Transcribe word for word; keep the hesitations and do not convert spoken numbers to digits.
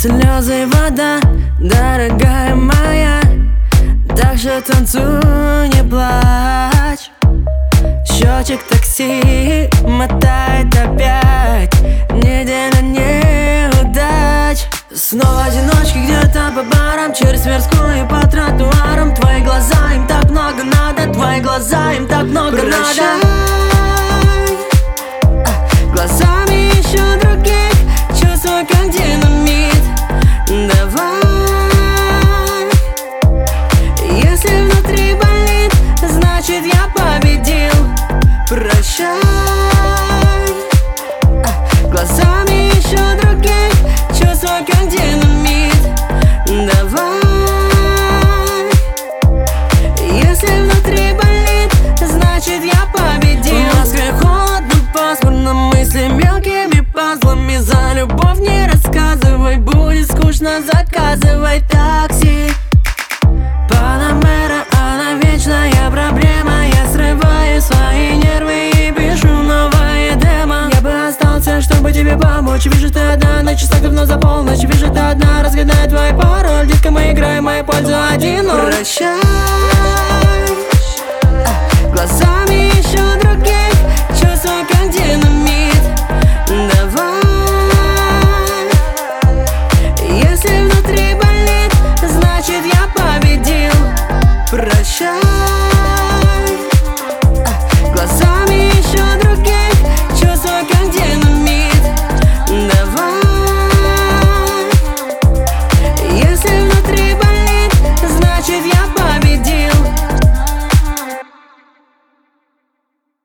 Слезы, вода, дорогая моя, так же танцуй, не плачь. Счетчик такси мотает опять, неделя неудач. Снова одиночки где-то по барам, через Тверскую по тротуарам. Твои глаза, им так много надо, твои глаза, им так много Прощай. надо Глазами еще других, чувствую как динамит. Давай, если внутри болит, значит я победил. Прощай. Глазами еще других, чувствую как динамит. Давай, если внутри болит, значит я победил. В Москве холодно, пасмурно, мысли мелкими пазлами. За любовь не рассказывай, будет скучно, заказывай такси. Панамера, она вечная проблема. Я срываю свои нервы и пишу новое демо. Я бы остался, чтобы тебе помочь. Вижу, ты одна, на часах давно за полночь. Вижу, ты одна, разгадай твой пароль. Детка, мы играем, моя польза один ноль. Прощай. Глазами еще других, чувствую как динамит.